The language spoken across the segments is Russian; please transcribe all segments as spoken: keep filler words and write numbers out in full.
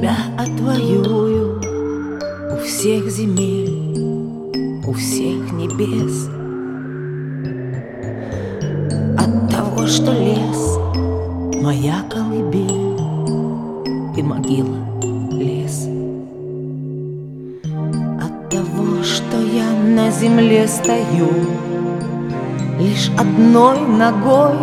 тебя отвоюю у всех земель, у всех небес. От того, что лес — моя колыбель и могила — лес. От того, что я на земле стою лишь одной ногой,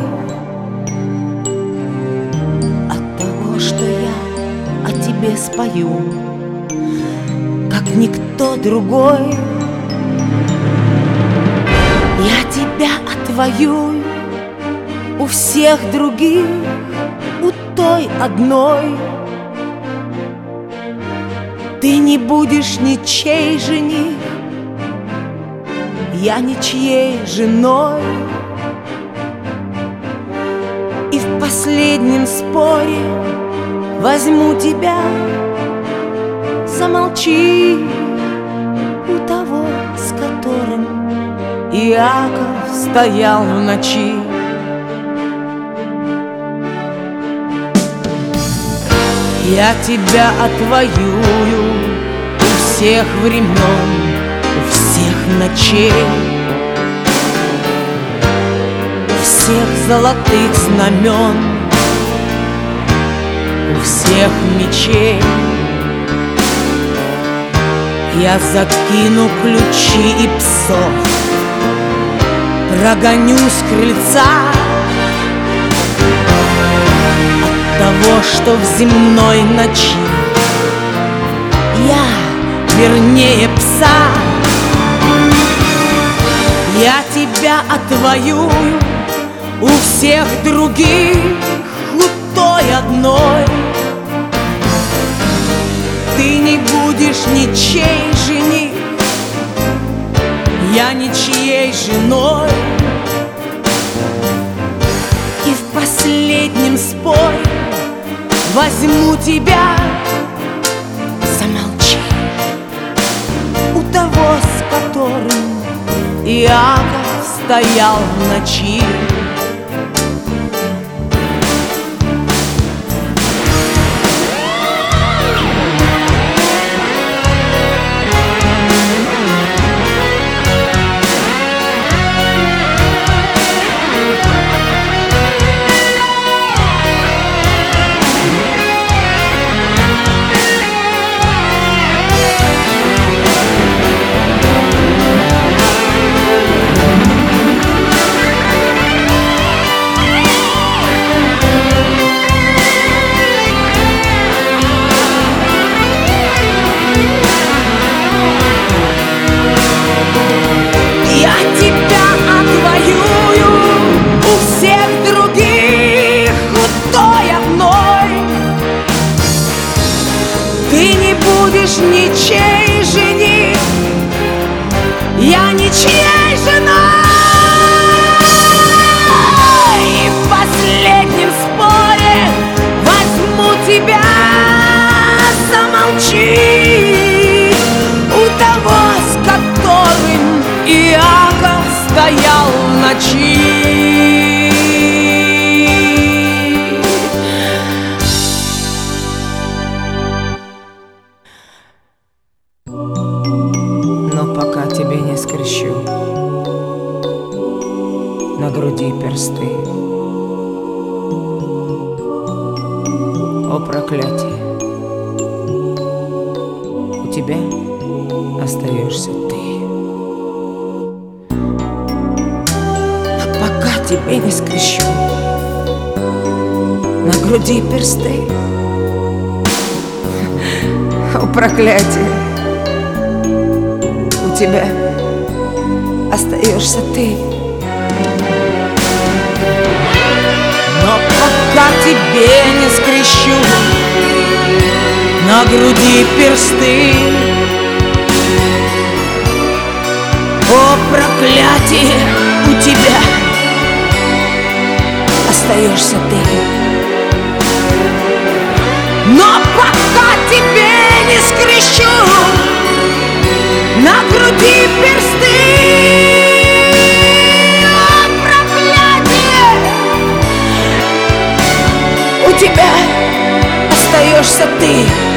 от того, что я о тебе спою, как никто другой. Я тебя отвоюю у всех других, у той одной. Ты не будешь ничей жених, я ничьей женой. И в последнем споре возьму тебя. Замолчи у того, с которым Иаков стоял в ночи. Я тебя отвоюю у всех времен, у всех ночей, у всех золотых знамен, у всех мечей. Я закину ключи и псов, прогоню с крыльца от того, что в земной ночи я вернее пса. Я тебя отвоюю у всех других, у той одной. Ты не будешь ничей жених, я ничьей женой. И в последнем споре возьму тебя. Замолчи у того, с которым Иаков стоял в ночи. Ты не будешь ничей жених, я ничьей женой. И в последнем споре возьму тебя. Замолчи у того, с которым Иаков стоял в ночи. Но пока тебе не скрещу на груди персты. О, проклятие! У тебя остаешься ты. Но пока тебе не скрещу на груди персты. О, проклятие! У тебя остаешься ты. Но пока тебе не скрещу на груди персты. О, проклятие! У тебя остаешься ты. Но пока тебе не скрещу на груди персты. О, проклятие! У тебя остаешься ты.